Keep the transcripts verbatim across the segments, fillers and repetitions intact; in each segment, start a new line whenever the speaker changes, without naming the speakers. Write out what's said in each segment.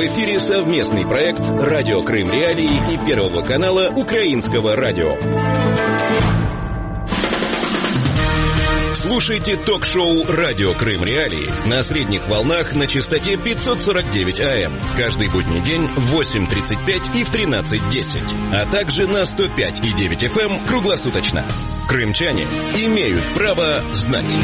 В эфире совместный проект «Радио Крым Реалии» и Первого канала Украинского радио. Слушайте ток-шоу «Радио Крым Реалии» на средних волнах на частоте пятьсот сорок девять АМ каждый будний день в восемь тридцать пять и в тринадцать десять, а также на сто пять и девять эф эм круглосуточно. Крымчане имеют право знать.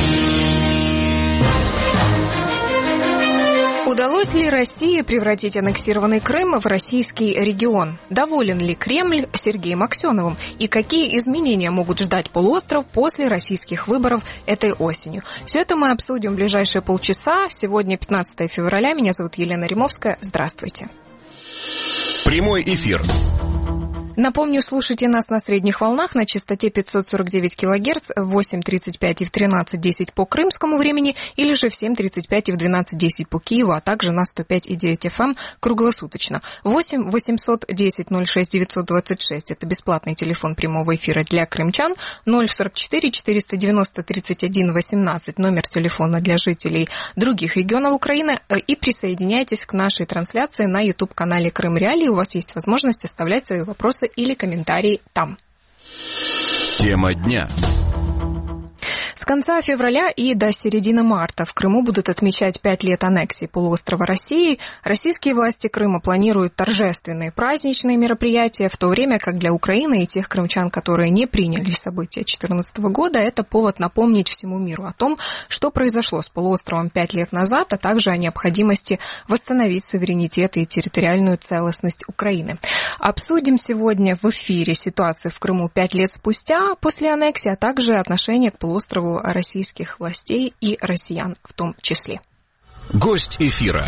Удалось ли России превратить аннексированный Крым в российский регион? Доволен ли Кремль Сергеем Аксеновым? И какие изменения могут ждать полуостров после российских выборов этой осенью? Все это мы обсудим в ближайшие полчаса. Сегодня пятнадцатое февраля. Меня зовут Елена Римовская. Здравствуйте.
Прямой эфир.
Напомню, слушайте нас на средних волнах на частоте пятьсот сорок девять килогерц в восемь тридцать пять и в тринадцать десять по крымскому времени, или же в семь тридцать пять и в двенадцать десять по Киеву, а также на сто пять и девять эф эм круглосуточно. восемь восемьсот десять ноль шесть девятьсот двадцать шесть – это бесплатный телефон прямого эфира для крымчан. ноль сорок четыре четыреста девяносто тридцать один восемнадцать – номер телефона для жителей других регионов Украины. И присоединяйтесь к нашей трансляции на YouTube-канале Крым Реалии. У вас есть возможность оставлять свои вопросы или комментарии там.
Тема дня.
С конца февраля и до середины марта в Крыму будут отмечать пять лет аннексии полуострова России. Российские власти Крыма планируют торжественные праздничные мероприятия, в то время как для Украины и тех крымчан, которые не приняли события две тысячи четырнадцатого года, это повод напомнить всему миру о том, что произошло с полуостровом пять лет назад, а также о необходимости восстановить суверенитет и территориальную целостность Украины. Обсудим сегодня в эфире ситуацию в Крыму пять лет спустя после аннексии, а также отношение к полуострову российских властей и россиян в том числе.
Гость эфира.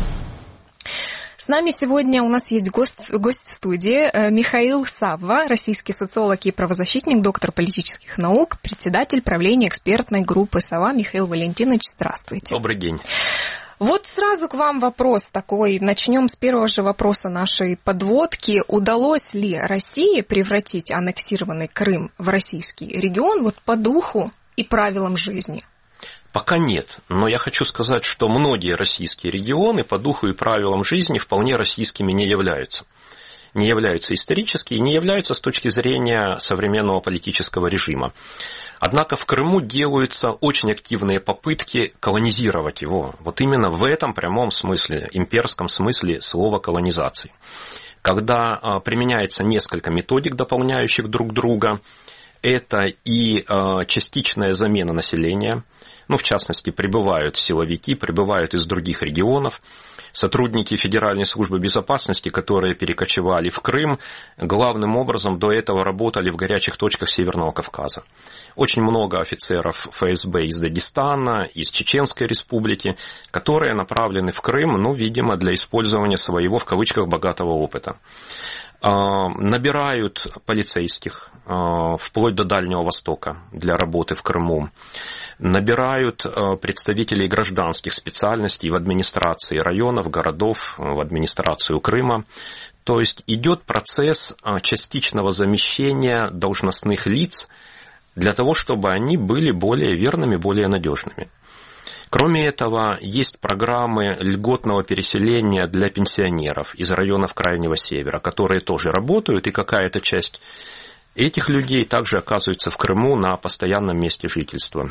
С нами сегодня у нас есть гость, гость в студии Михаил Савва, российский социолог и правозащитник, доктор политических наук, председатель правления экспертной группы «Сова». Михаил Валентинович, здравствуйте.
Добрый день.
Вот сразу к вам вопрос такой. Начнем с первого же вопроса нашей подводки. Удалось ли России превратить аннексированный Крым в российский регион вот по духу и правилам жизни?
Пока нет, но я хочу сказать, что многие российские регионы по духу и правилам жизни вполне российскими не являются. Не являются исторически и не являются с точки зрения современного политического режима. Однако в Крыму делаются очень активные попытки колонизировать его. Вот именно в этом прямом смысле, имперском смысле слова колонизации. Когда применяется несколько методик, дополняющих друг друга, это и частичная замена населения, ну, в частности, прибывают силовики, прибывают из других регионов, сотрудники Федеральной службы безопасности, которые перекочевали в Крым, главным образом до этого работали в горячих точках Северного Кавказа. Очень много офицеров эф эс бэ из Дагестана, из Чеченской республики, которые направлены в Крым, ну, видимо, для использования своего, в кавычках, богатого опыта. Набирают полицейских вплоть до Дальнего Востока для работы в Крыму. Набирают представителей гражданских специальностей в администрации районов, городов, в администрацию Крыма. То есть идет процесс частичного замещения должностных лиц для того, чтобы они были более верными, более надежными. Кроме этого, есть программы льготного переселения для пенсионеров из районов Крайнего Севера, которые тоже работают, и какая-то часть этих людей также оказывается в Крыму на постоянном месте жительства.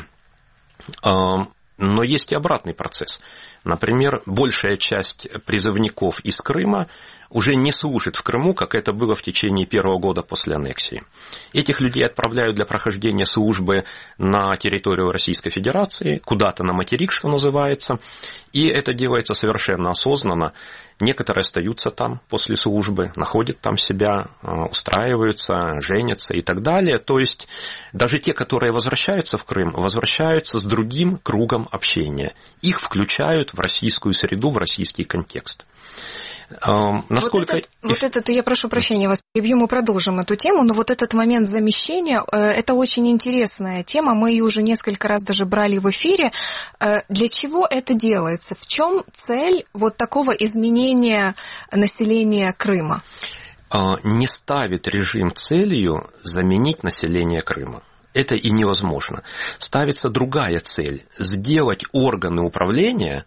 Но есть и обратный процесс. Например, большая часть призывников из Крыма уже не служит в Крыму, как это было в течение первого года после аннексии. Этих людей отправляют для прохождения службы на территорию Российской Федерации, куда-то на материк, что называется, и это делается совершенно осознанно. Некоторые остаются там после службы, находят там себя, устраиваются, женятся и так далее. То есть даже те, которые возвращаются в Крым, возвращаются с другим кругом общения. Их включают в российскую среду, в российский контекст. Насколько...
Вот, этот, вот этот, я прошу прощения, вас перебью, мы продолжим эту тему, но вот этот момент замещения, это очень интересная тема, мы ее уже несколько раз даже брали в эфире. Для чего это делается? В чем цель вот такого изменения населения Крыма?
Не ставит режим целью заменить население Крыма. Это и невозможно. Ставится другая цель – сделать органы управления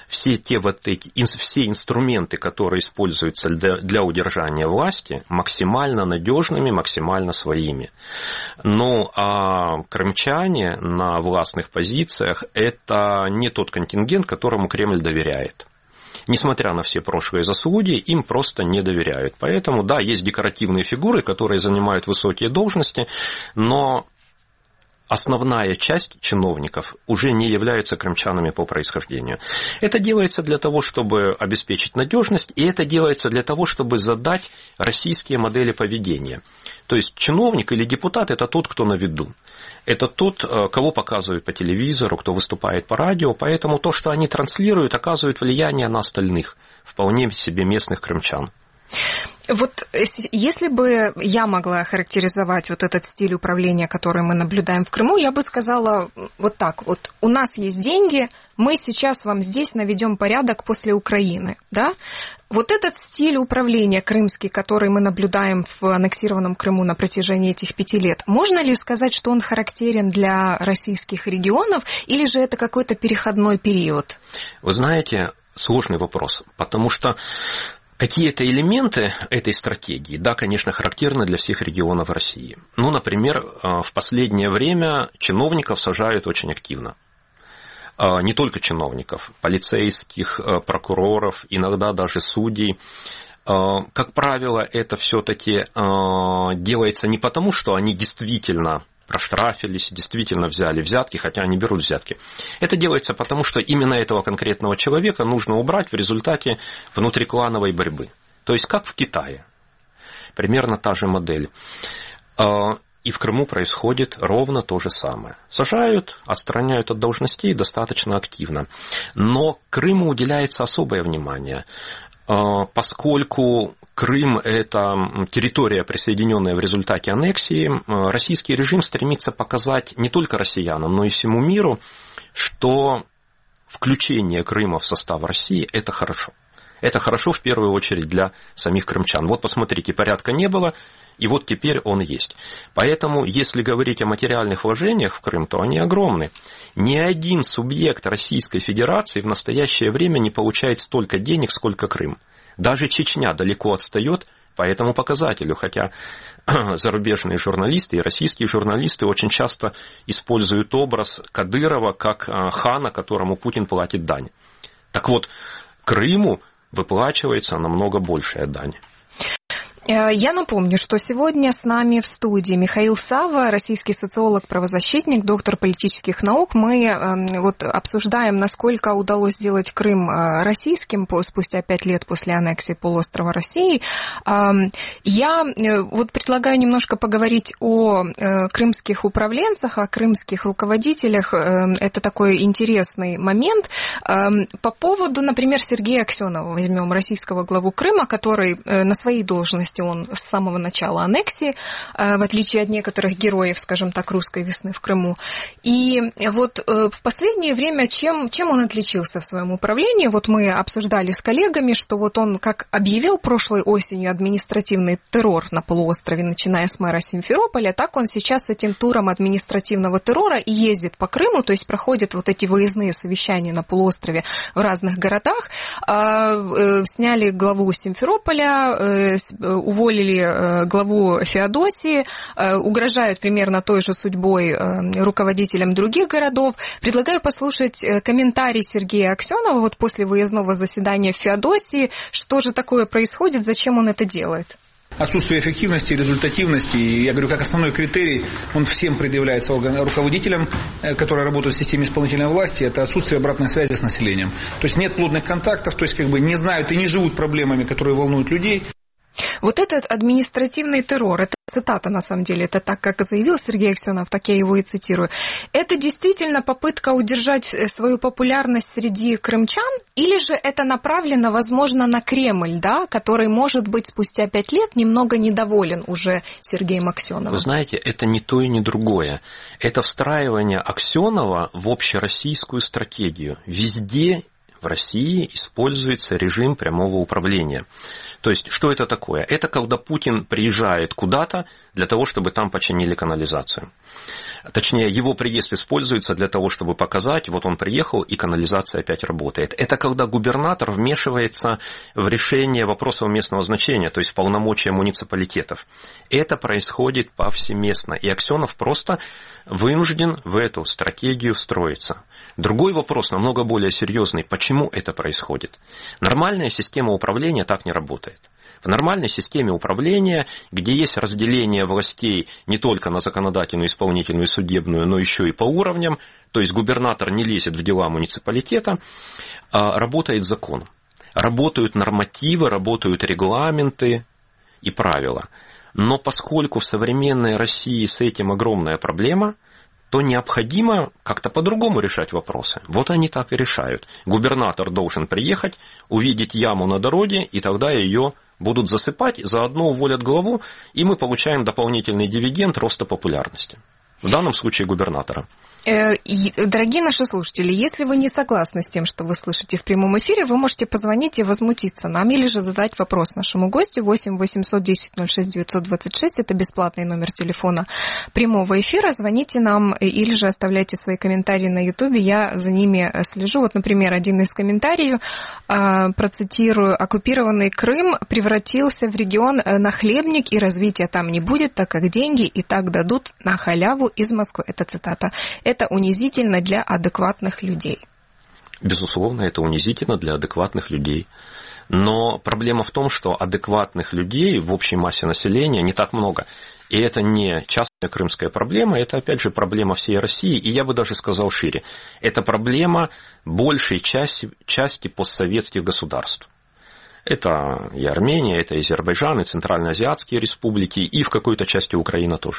все те вот эти, все инструменты, которые используются для, для удержания власти, максимально надежными, максимально своими. Ну, а крымчане на властных позициях – это не тот контингент, которому Кремль доверяет. Несмотря на все прошлые заслуги, им просто не доверяют. Поэтому, да, есть декоративные фигуры, которые занимают высокие должности, но основная часть чиновников уже не являются крымчанами по происхождению. Это делается для того, чтобы обеспечить надежность, и это делается для того, чтобы задать российские модели поведения. То есть чиновник или депутат – это тот, кто на виду. Это тот, кого показывают по телевизору, кто выступает по радио, поэтому то, что они транслируют, оказывает влияние на остальных, вполне себе местных крымчан.
Вот если бы я могла характеризовать вот этот стиль управления, который мы наблюдаем в Крыму, я бы сказала вот так. Вот у нас есть деньги, мы сейчас вам здесь наведем порядок после Украины. Да? Вот этот стиль управления крымский, который мы наблюдаем в аннексированном Крыму на протяжении этих пяти лет, можно ли сказать, что он характерен для российских регионов, или же это какой-то переходной период?
Вы знаете, сложный вопрос, потому что какие-то элементы этой стратегии, да, конечно, характерны для всех регионов России. Ну, например, в последнее время чиновников сажают очень активно. Не только чиновников, полицейских, прокуроров, иногда даже судей. Как правило, это все-таки делается не потому, что они действительно проштрафились, действительно взяли взятки, хотя они берут взятки. Это делается потому, что именно этого конкретного человека нужно убрать в результате внутриклановой борьбы. То есть, как в Китае. Примерно та же модель. И в Крыму происходит ровно то же самое. Сажают, отстраняют от должностей достаточно активно. Но Крыму уделяется особое внимание, поскольку Крым – это территория, присоединенная в результате аннексии, российский режим стремится показать не только россиянам, но и всему миру, что включение Крыма в состав России – это хорошо. Это хорошо в первую очередь для самих крымчан. Вот посмотрите, порядка не было, и вот теперь он есть. Поэтому, если говорить о материальных вложениях в Крым, то они огромны. Ни один субъект Российской Федерации в настоящее время не получает столько денег, сколько Крым. Даже Чечня далеко отстает по этому показателю, хотя зарубежные журналисты и российские журналисты очень часто используют образ Кадырова как хана, которому Путин платит дань. Так вот, Крыму выплачивается намного большая дань.
Я напомню, что сегодня с нами в студии Михаил Савва, российский социолог, правозащитник, доктор политических наук. Мы вот обсуждаем, насколько удалось сделать Крым российским спустя пять лет после аннексии полуострова России. Я вот предлагаю немножко поговорить о крымских управленцах, о крымских руководителях. Это такой интересный момент. По поводу, например, Сергея Аксенова, возьмем российского главу Крыма, который на своей должности он с самого начала аннексии, в отличие от некоторых героев, скажем так, русской весны в Крыму. И вот в последнее время чем, чем он отличился в своем управлении? Вот мы обсуждали с коллегами, что вот он как объявил прошлой осенью административный террор на полуострове, начиная с мэра Симферополя, так он сейчас с этим туром административного террора и ездит по Крыму, то есть проходит вот эти выездные совещания на полуострове в разных городах. Сняли главу Симферополя, уволили главу Феодосии, угрожают примерно той же судьбой руководителям других городов. Предлагаю послушать комментарий Сергея Аксенова вот после выездного заседания в Феодосии. Что же такое происходит, зачем он это делает?
Отсутствие эффективности, результативности, я говорю, как основной критерий, он всем предъявляется руководителям, которые работают в системе исполнительной власти, это отсутствие обратной связи с населением. То есть нет плотных контактов, то есть как бы не знают и не живут проблемами, которые волнуют людей.
Вот этот административный террор, это цитата на самом деле, это так, как заявил Сергей Аксенов, так я его и цитирую. Это действительно попытка удержать свою популярность среди крымчан, или же это направлено, возможно, на Кремль, да, который, может быть, спустя пять лет немного недоволен уже Сергеем Аксеновым?
Вы знаете, это не то и не другое. Это встраивание Аксенова в общероссийскую стратегию. Везде в России используется режим прямого управления. То есть, что это такое? Это когда Путин приезжает куда-то для того, чтобы там починили канализацию. Точнее, его приезд используется для того, чтобы показать, вот он приехал, и канализация опять работает. Это когда губернатор вмешивается в решение вопросов местного значения, то есть в полномочия муниципалитетов. Это происходит повсеместно, и Аксенов просто вынужден в эту стратегию встроиться. Другой вопрос, намного более серьезный, почему это происходит? Нормальная система управления так не работает. В нормальной системе управления, где есть разделение властей не только на законодательную, исполнительную и судебную, но еще и по уровням, то есть губернатор не лезет в дела муниципалитета, работает закон. Работают нормативы, работают регламенты и правила. Но поскольку в современной России с этим огромная проблема, то необходимо как-то по-другому решать вопросы. Вот они так и решают. Губернатор должен приехать, увидеть яму на дороге, и тогда ее будут засыпать, заодно уволят главу, и мы получаем дополнительный дивиденд роста популярности. В данном случае губернатора.
Дорогие наши слушатели, если вы не согласны с тем, что вы слышите в прямом эфире, вы можете позвонить и возмутиться нам, или же задать вопрос нашему гостю. Восемь восемьсот десять ноль шесть девятьсот двадцать шесть, это бесплатный номер телефона прямого эфира. Звоните нам или же оставляйте свои комментарии на Ютубе, я за ними слежу. Вот, например, один из комментариев, процитирую: «Оккупированный Крым превратился в регион нахлебник, и развития там не будет, так как деньги и так дадут на халяву из Москвы». Это цитата. Это унизительно для адекватных людей.
Безусловно, это унизительно для адекватных людей. Но проблема в том, что адекватных людей в общей массе населения не так много. И это не частная крымская проблема, это, опять же, проблема всей России. И я бы даже сказал шире. Это проблема большей части, части постсоветских государств. Это и Армения, это и Азербайджан, и Центральноазиатские республики, и в какой-то части Украина тоже.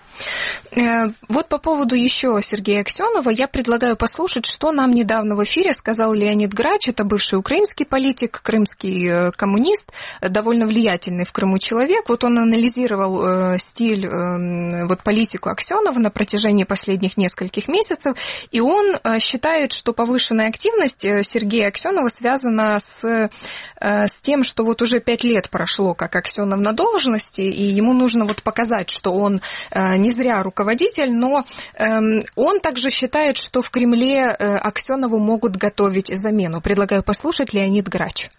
Вот по поводу еще Сергея Аксенова я предлагаю послушать, что нам недавно в эфире сказал Леонид Грач. Это бывший украинский политик, крымский коммунист, довольно влиятельный в Крыму человек. Вот он анализировал стиль, вот политику Аксенова на протяжении последних нескольких месяцев, и он считает, что повышенная активность Сергея Аксенова связана с, с тем, что вот уже пять лет прошло, как Аксенов на должности, и ему нужно вот показать, что он не зря руководитель, но э, он также считает, что в Кремле э, Аксенову могут готовить замену. Предлагаю послушать Леонид Грач.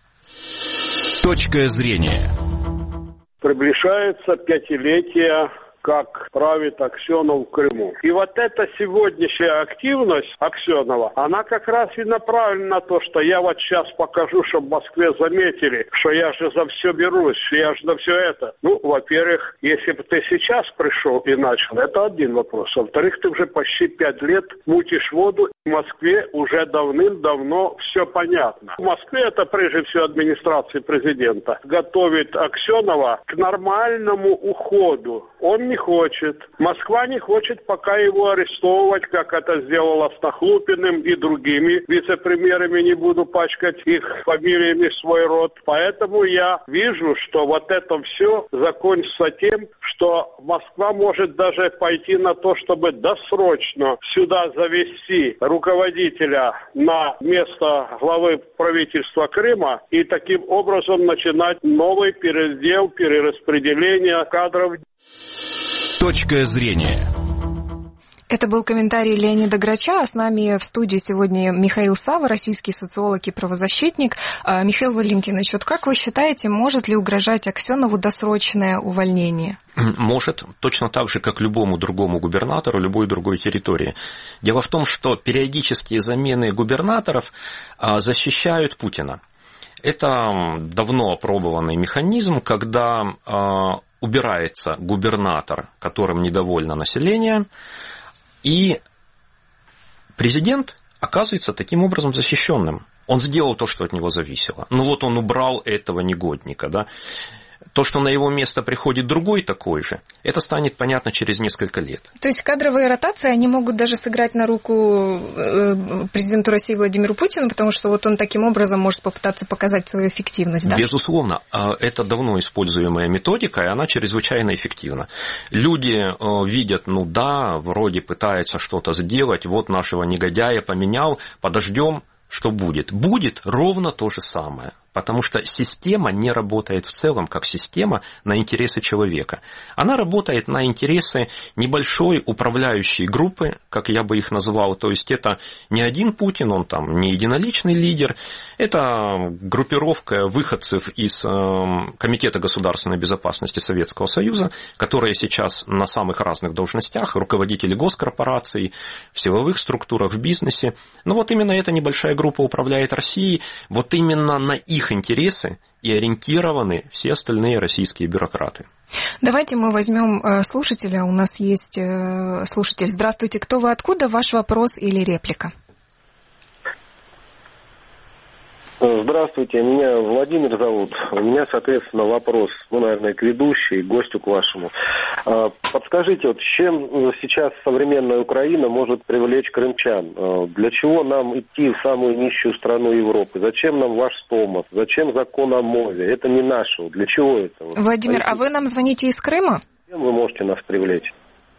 Точка зрения.
Приближается пятилетие, как правит Аксенов в Крыму. И вот эта сегодняшняя активность Аксенова, она как раз и направлена на то, что я вот сейчас покажу, чтобы в Москве заметили, что я же за все берусь, я же за все это. Ну, во-первых, если бы ты сейчас пришел и начал, это один вопрос. Во-вторых, ты уже почти пять лет мутишь воду, и в Москве уже давным-давно все понятно. В Москве это прежде всего администрация президента готовит Аксенова к нормальному уходу. Он не хочет. Москва не хочет пока его арестовывать, как это сделала с Нахлупиным и другими вице-премьерами, не буду пачкать их фамилиями свой род. Поэтому я вижу, что вот это все закончится тем, что Москва может даже пойти на то, чтобы досрочно сюда завести руководителя на место главы правительства Крыма и таким образом начинать новый передел, перераспределение кадров.
Точка зрения.
Это был комментарий Леонида Грача, а с нами в студии сегодня Михаил Сава, российский социолог и правозащитник. Михаил Валентинович, вот как вы считаете, может ли угрожать Аксенову досрочное увольнение?
Может, точно так же, как любому другому губернатору любой другой территории. Дело в том, что периодические замены губернаторов защищают Путина. Это давно опробованный механизм, когда убирается губернатор, которым недовольно население, и президент оказывается таким образом защищенным. Он сделал то, что от него зависело. Ну вот он убрал этого негодника, да. То, что на его место приходит другой такой же, это станет понятно через несколько лет.
То есть кадровые ротации, они могут даже сыграть на руку президенту России Владимиру Путину, потому что вот он таким образом может попытаться показать свою эффективность, да?
Безусловно. Это давно используемая методика, и она чрезвычайно эффективна. Люди видят, ну да, вроде пытается что-то сделать, вот нашего негодяя поменял, подождем, что будет. Будет ровно то же самое. Потому что система не работает в целом как система на интересы человека. Она работает на интересы небольшой управляющей группы, как я бы их назвал. То есть это не один Путин, он там не единоличный лидер. Это группировка выходцев из Комитета государственной безопасности Советского Союза, которые сейчас на самых разных должностях, руководители госкорпораций, в силовых структурах, в бизнесе. Но вот именно эта небольшая группа управляет Россией. Вот именно на их их интересы и ориентированы все остальные российские бюрократы.
Давайте мы возьмем слушателя. У нас есть слушатель. Здравствуйте, кто вы, откуда? Ваш вопрос или реплика?
Здравствуйте, меня Владимир зовут. У меня, соответственно, вопрос, ну, наверное, к ведущей, гостю к вашему. Подскажите, вот чем сейчас современная Украина может привлечь крымчан? Для чего нам идти в самую нищую страну Европы? Зачем нам ваш стомат? Зачем закон о мове? Это не наше. Для чего это?
Владимир, а вы нам звоните из Крыма?
Чем вы можете нас привлечь?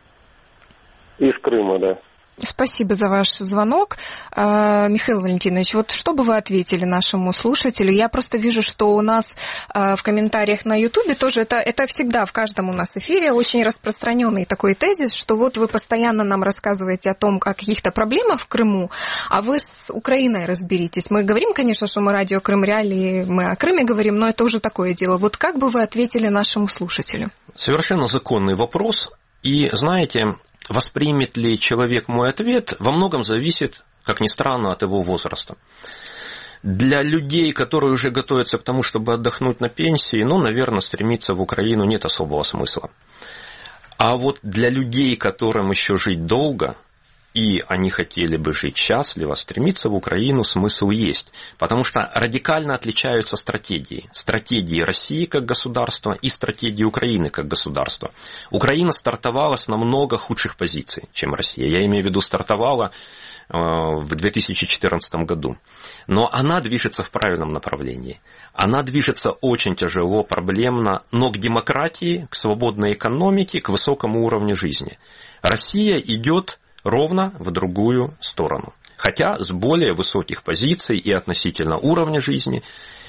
Из Крыма, да.
Спасибо за ваш звонок. Михаил Валентинович, вот что бы вы ответили нашему слушателю? Я просто вижу, что у нас в комментариях на Ютубе тоже, это, это всегда в каждом у нас эфире очень распространенный такой тезис, что вот вы постоянно нам рассказываете о том, о каких-то проблемах в Крыму, а вы с Украиной разберитесь. Мы говорим, конечно, что мы радио Крым Реалии, мы о Крыме говорим, но это уже такое дело. Вот как бы вы ответили нашему слушателю?
Совершенно законный вопрос. И, знаете, воспримет ли человек мой ответ, во многом зависит, как ни странно, от его возраста. Для людей, которые уже готовятся к тому, чтобы отдохнуть на пенсии, ну, наверное, стремиться в Украину нет особого смысла. А вот для людей, которым еще жить долго, и они хотели бы жить счастливо, стремиться в Украину смысл есть. Потому что радикально отличаются стратегии. Стратегии России как государства и стратегии Украины как государства. Украина стартовала с намного худших позиций, чем Россия. Я имею в виду, стартовала в две тысячи четырнадцатом году. Но она движется в правильном направлении. Она движется очень тяжело, проблемно, но к демократии, к свободной экономике, к высокому уровню жизни. Россия идет ровно в другую сторону. Хотя с более высоких позиций и относительно уровня жизни,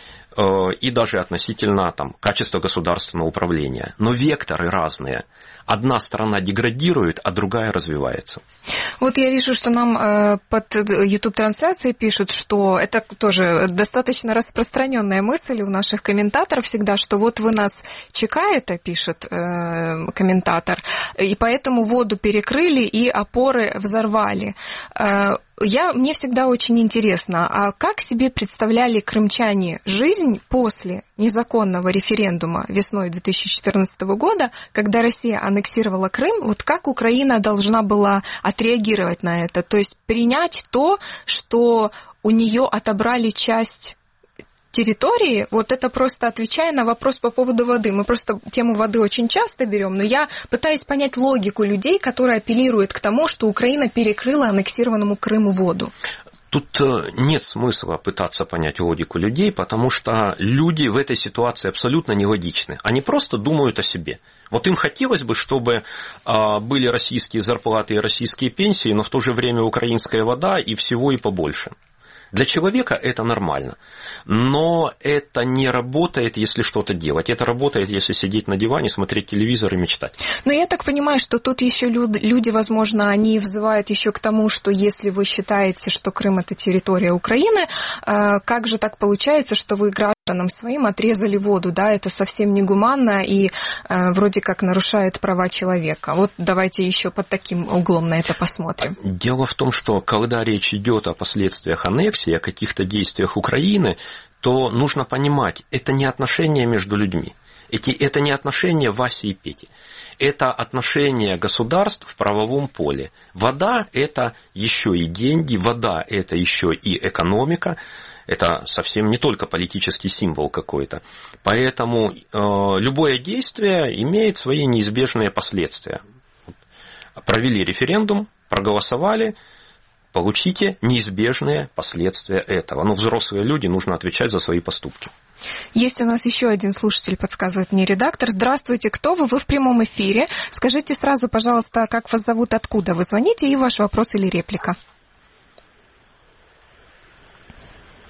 и даже относительно там, качества государственного управления. Но векторы разные. Одна страна деградирует, а другая развивается.
Вот я вижу, что нам э, под YouTube-трансляцией пишут, что это тоже достаточно распространенная мысль у наших комментаторов всегда, что вот вы нас чекаете, пишет э, комментатор, и поэтому воду перекрыли и опоры взорвали. Э, Я, мне всегда очень интересно, а как себе представляли крымчане жизнь после незаконного референдума весной две тысячи четырнадцатого года, когда Россия аннексировала Крым, вот как Украина должна была отреагировать на это? То есть принять то, что у нее отобрали часть территории, вот это просто отвечая на вопрос по поводу воды. Мы просто тему воды очень часто берем, но я пытаюсь понять логику людей, которые апеллируют к тому, что Украина перекрыла аннексированному Крыму воду.
Тут нет смысла пытаться понять логику людей, потому что люди в этой ситуации абсолютно нелогичны. Они просто думают о себе. Вот им хотелось бы, чтобы были российские зарплаты и российские пенсии, но в то же время украинская вода и всего и побольше. Для человека это нормально, но это не работает, если что-то делать. Это работает, если сидеть на диване, смотреть телевизор и мечтать.
Но я так понимаю, что тут еще люди, возможно, они взывают еще к тому, что если вы считаете, что Крым это территория Украины, как же так получается, что вы гражданам своим отрезали воду, да, это совсем негуманно и вроде как нарушает права человека. Вот давайте еще под таким углом на это посмотрим.
Дело в том, что когда речь идет о последствиях аннексии, о каких-то действиях Украины, то нужно понимать, это не отношения между людьми. Эти, это не отношения Васи и Пети. Это отношения государств в правовом поле. Вода – это еще и деньги, вода – это еще и экономика. Это совсем не только политический символ какой-то. Поэтому э, любое действие имеет свои неизбежные последствия. Провели референдум, проголосовали, получите неизбежные последствия этого. Ну, взрослые люди, нужно отвечать за свои поступки.
Есть у нас еще один слушатель, подсказывает мне редактор. Здравствуйте, кто вы? Вы в прямом эфире. Скажите сразу, пожалуйста, как вас зовут, откуда вы звоните и ваш вопрос или реплика.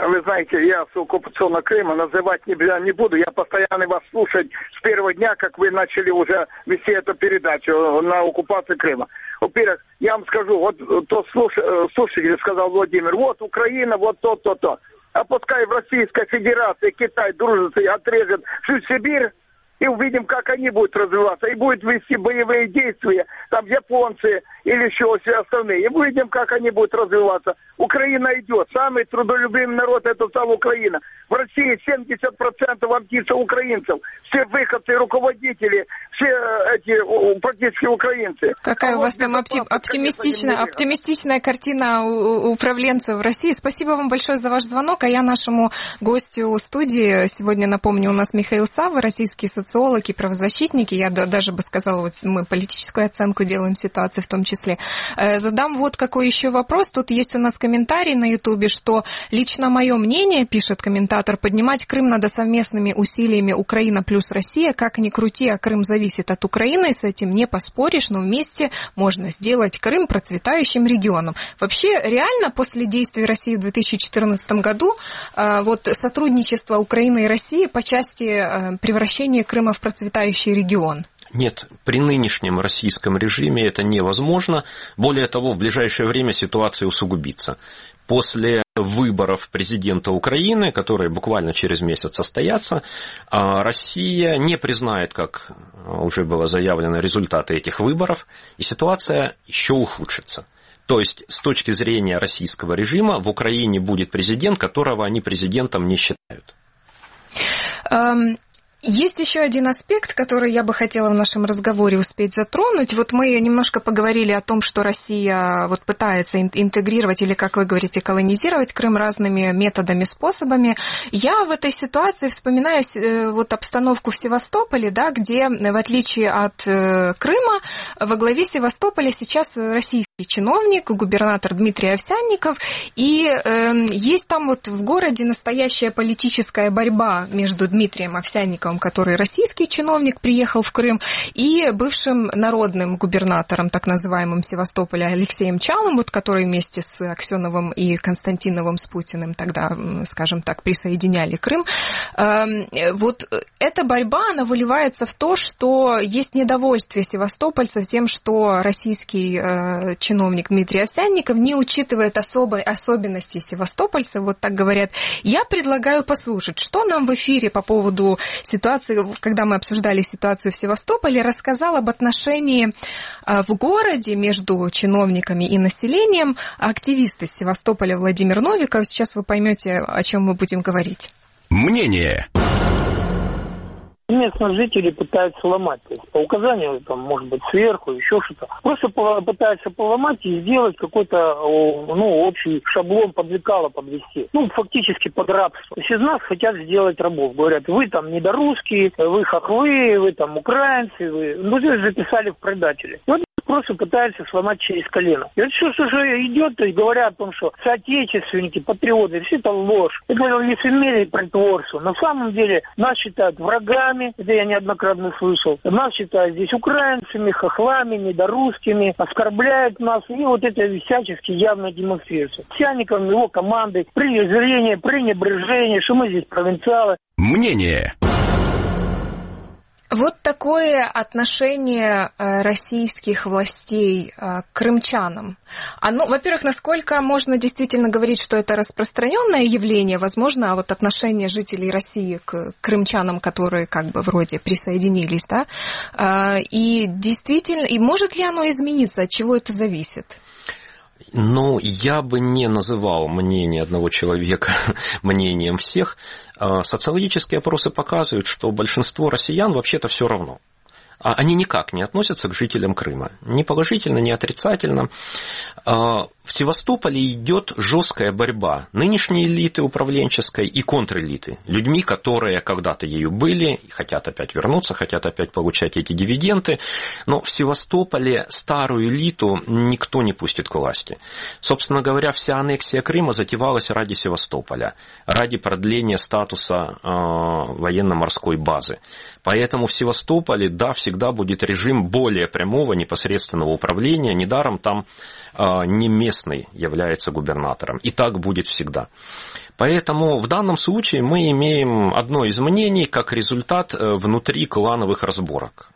вы знаете, я с оккупационного Крыма называть нельзя, не буду. Я постоянно вас слушаю с первого дня, как вы начали уже вести эту передачу на оккупацию Крыма. Во-первых, я вам скажу, вот тот слушатель сказал Владимир, вот Украина, вот то, то, то. А пускай в Российской Федерации Китай дружится и отрежет всю Сибирь, и увидим, как они будут развиваться. И будут вести боевые действия, там японцы или еще все остальные. И увидим, как они будут развиваться. Украина идет. Самый трудолюбимый народ — это там Украина. В России семьдесят процентов артистов украинцев. Все выходцы, руководители, все эти практически украинцы.
Какая
а
у вас
вот
там опти- оптимистичная, оптимистичная картина у управленцев в России. Спасибо вам большое за ваш звонок. А я нашему гостю студии сегодня напомню, у нас Михаил Савва, российский социолог, социологи, правозащитники, я даже бы сказала, вот мы политическую оценку делаем ситуации в том числе. Задам вот какой еще вопрос. Тут есть у нас комментарий на Ютубе, что лично мое мнение, пишет комментатор, поднимать Крым надо совместными усилиями Украина плюс Россия. Как ни крути, а Крым зависит от Украины, с этим не поспоришь, но вместе можно сделать Крым процветающим регионом. Вообще, реально после действий России в две тысячи четырнадцатом году вот сотрудничество Украины и России по части превращения Крыма Крыма в процветающий регион?
Нет, при нынешнем российском режиме это невозможно. Более того, в ближайшее время ситуация усугубится. После выборов президента Украины, которые буквально через месяц состоятся, Россия не признает, как уже было заявлено, результаты этих выборов, и ситуация еще ухудшится. То есть, с точки зрения российского режима, в Украине будет президент, которого они президентом не считают.
Um... Есть еще один аспект, который я бы хотела в нашем разговоре успеть затронуть. Вот мы немножко поговорили о том, что Россия вот пытается интегрировать или, как вы говорите, колонизировать Крым разными методами, способами. Я в этой ситуации вспоминаю вот обстановку в Севастополе, да, где, в отличие от Крыма, во главе Севастополя сейчас российский чиновник, губернатор Дмитрий Овсянников, и э, есть там вот в городе настоящая политическая борьба между Дмитрием Овсянниковым, который российский чиновник, приехал в Крым, и бывшим народным губернатором, так называемым Севастополя, Алексеем Чалым, вот, который вместе с Аксеновым и Константиновым с Путиным тогда, скажем так, присоединяли Крым. Э, вот эта борьба, она выливается в то, что есть недовольствие севастопольцев тем, что российский э, чиновник Дмитрий Овсянников не учитывает особой особенности севастопольцев, вот так говорят. Я предлагаю послушать, что нам в эфире по поводу ситуации, когда мы обсуждали ситуацию в Севастополе, рассказал об отношении в городе между чиновниками и населением активист из Севастополя Владимир Новиков. Сейчас вы поймете, о чем мы будем говорить.
Мнение.
Местные жители пытаются ломать, то есть по указанию, там, может быть, сверху, еще что-то. Просто пытаются поломать и сделать какой-то, ну, общий шаблон под лекало подвести. Ну, фактически под рабство. То есть из нас хотят сделать рабов. Говорят, вы там недорусские, вы хохлы, вы там украинцы, вы... Ну, здесь записали в предатели. Вот просто пытаются сломать через колено. И вот все, что же идет, то есть говорят о том, что соотечественники, патриоты, все это ложь. Это лицемерие и притворство. На самом деле нас считают врагами, это я неоднократно слышал. Нас считают здесь украинцами, хохлами, недорусскими, оскорбляют нас. И вот это всячески явно демонстрируется. Овсянниковым, его командой, презрение, пренебрежение, что мы здесь провинциалы.
Мнение.
Вот такое отношение российских властей к крымчанам. Оно, во-первых, насколько можно действительно говорить, что это распространенное явление, возможно, а вот отношение жителей России к крымчанам, которые как бы вроде присоединились, да, и действительно, и может ли оно измениться, от чего это зависит?
Ну, я бы не называл мнение одного человека мнением всех. Социологические опросы показывают, что большинство россиян вообще-то все равно. Они никак не относятся к жителям Крыма. Ни положительно, ни отрицательно. В Севастополе идет жесткая борьба нынешней элиты управленческой и контрэлиты. Людьми, которые когда-то ею были, хотят опять вернуться, хотят опять получать эти дивиденды. Но в Севастополе старую элиту никто не пустит к власти. Собственно говоря, вся аннексия Крыма затевалась ради Севастополя, ради продления статуса военно-морской базы. Поэтому в Севастополе, да, всегда будет режим более прямого, непосредственного управления. Недаром там не местный является губернатором. И так будет всегда. Поэтому в данном случае мы имеем одно из мнений как результат внутри клановых разборок.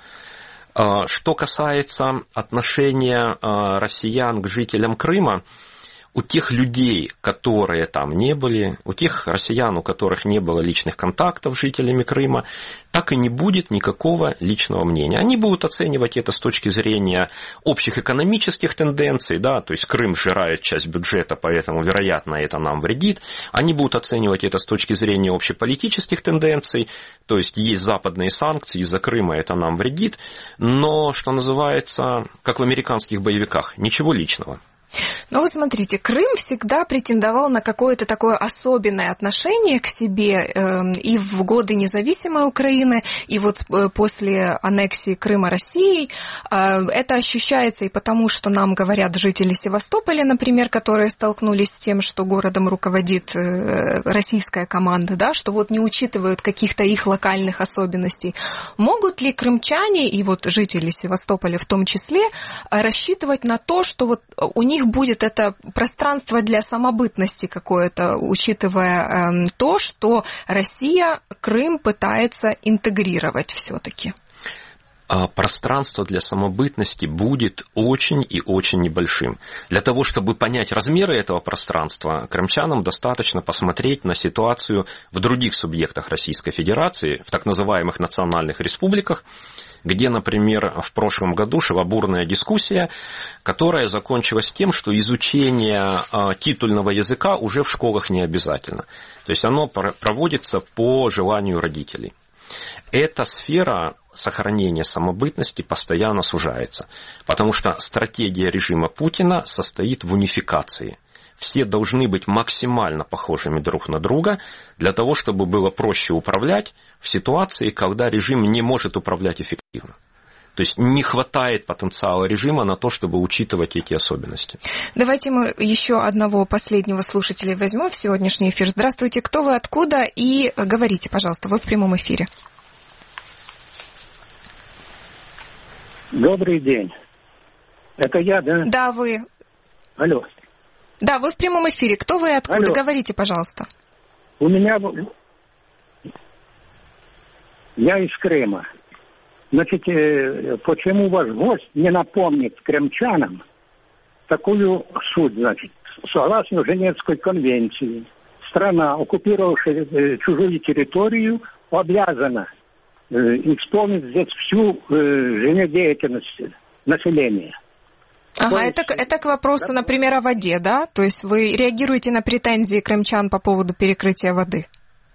Что касается отношения россиян к жителям Крыма, у тех людей, которые там не были, у тех россиян, у которых не было личных контактов с жителями Крыма, так и не будет никакого личного мнения. Они будут оценивать это с точки зрения общих экономических тенденций, да, то есть Крым сжирает часть бюджета, поэтому, вероятно, это нам вредит. Они будут оценивать это с точки зрения общеполитических тенденций, то есть есть западные санкции, из-за Крыма это нам вредит, но, что называется, как в американских боевиках, ничего личного.
Ну, вот смотрите, Крым всегда претендовал на какое-то такое особенное отношение к себе э, и в годы независимой Украины, и вот после аннексии Крыма Россией. Э, это ощущается и потому, что нам говорят жители Севастополя, например, которые столкнулись с тем, что городом руководит э, российская команда, да, что вот не учитывают каких-то их локальных особенностей. Могут ли крымчане и вот жители Севастополя в том числе рассчитывать на то, что вот у них будет это пространство для самобытности какое-то, учитывая э, то, что Россия Крым пытается интегрировать все-таки?
Пространство для самобытности будет очень и очень небольшим. Для того, чтобы понять размеры этого пространства, крымчанам достаточно посмотреть на ситуацию в других субъектах Российской Федерации, в так называемых национальных республиках, где, например, в прошлом году шла бурная дискуссия, которая закончилась тем, что изучение титульного языка уже в школах не обязательно. То есть оно проводится по желанию родителей. Эта сфера сохранения самобытности постоянно сужается, потому что стратегия режима Путина состоит в унификации. Все должны быть максимально похожими друг на друга для того, чтобы было проще управлять в ситуации, когда режим не может управлять эффективно. То есть не хватает потенциала режима на то, чтобы учитывать эти особенности.
Давайте мы еще одного последнего слушателя возьмем в сегодняшний эфир. Здравствуйте, кто вы, откуда? И говорите, пожалуйста, вы в прямом эфире.
Добрый день. Это я, да?
Да, вы.
Алло.
Да, вы в прямом эфире. Кто вы и откуда? Алло. Говорите, пожалуйста.
У меня... Я из Крыма. Значит, почему ваш гость не напомнит крымчанам такую суть, значит, согласно Женевской конвенции, страна, оккупировавшая чужую территорию, обязана исполнить здесь всю жизнедеятельность населения.
Ага, это, это к вопросу, например, о воде, да? То есть вы реагируете на претензии крымчан по поводу перекрытия воды?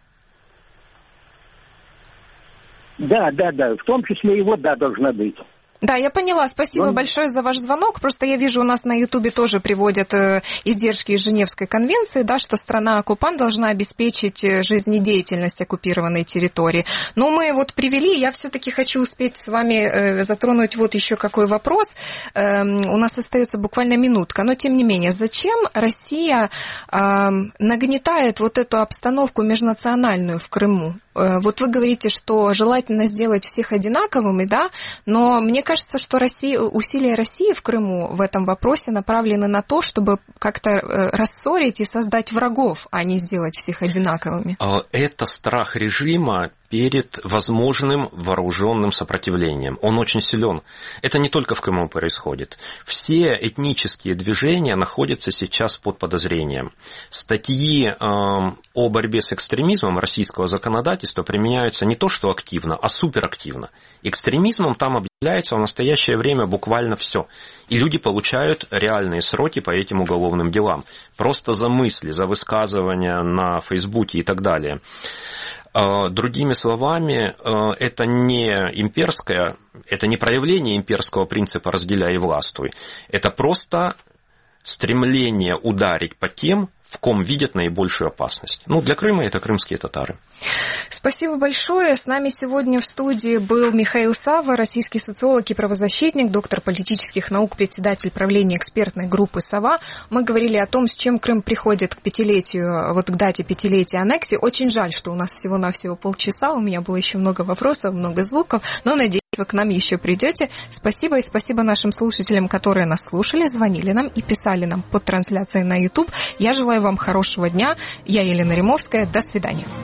Да, да, да. В том числе и вода должна быть.
Да, я поняла. Спасибо Но... большое за ваш звонок. Просто я вижу, у нас на Ютубе тоже приводят э, издержки из Женевской конвенции, да, что страна-оккупант должна обеспечить жизнедеятельность оккупированной территории. Но мы вот привели, я все-таки хочу успеть с вами э, затронуть вот еще какой вопрос. Э, у нас остается буквально минутка, но тем не менее, зачем Россия э, нагнетает вот эту обстановку межнациональную в Крыму? Э, вот вы говорите, что желательно сделать всех одинаковыми, да, но мне кажется, кажется, что Россия, усилия России в Крыму в этом вопросе направлены на то, чтобы как-то рассорить и создать врагов, а не сделать всех одинаковыми.
Это страх режима перед возможным вооруженным сопротивлением. Он очень силен. Это не только в Крыму происходит. Все этнические движения находятся сейчас под подозрением. Статьи э, о борьбе с экстремизмом российского законодательства применяются не то что активно, а суперактивно. Экстремизмом там объявляется в настоящее время буквально все. И люди получают реальные сроки по этим уголовным делам. Просто за мысли, за высказывания на Фейсбуке и так далее. Другими словами, это не имперское, это не проявление имперского принципа «разделяй и властвуй». Это просто стремление ударить по тем, в ком видят наибольшую опасность. Ну, для Крыма это крымские татары.
Спасибо большое. С нами сегодня в студии был Михаил Савва, российский социолог и правозащитник, доктор политических наук, председатель правления экспертной группы «Сова». Мы говорили о том, с чем Крым приходит к пятилетию, вот к дате пятилетия аннексии. Очень жаль, что у нас всего-навсего полчаса. У меня было еще много вопросов, много звуков, но надеюсь, вы к нам еще придете. Спасибо и спасибо нашим слушателям, которые нас слушали, звонили нам и писали нам под трансляцией на YouTube. Я желаю вам хорошего дня. Я Елена Римовская. До свидания.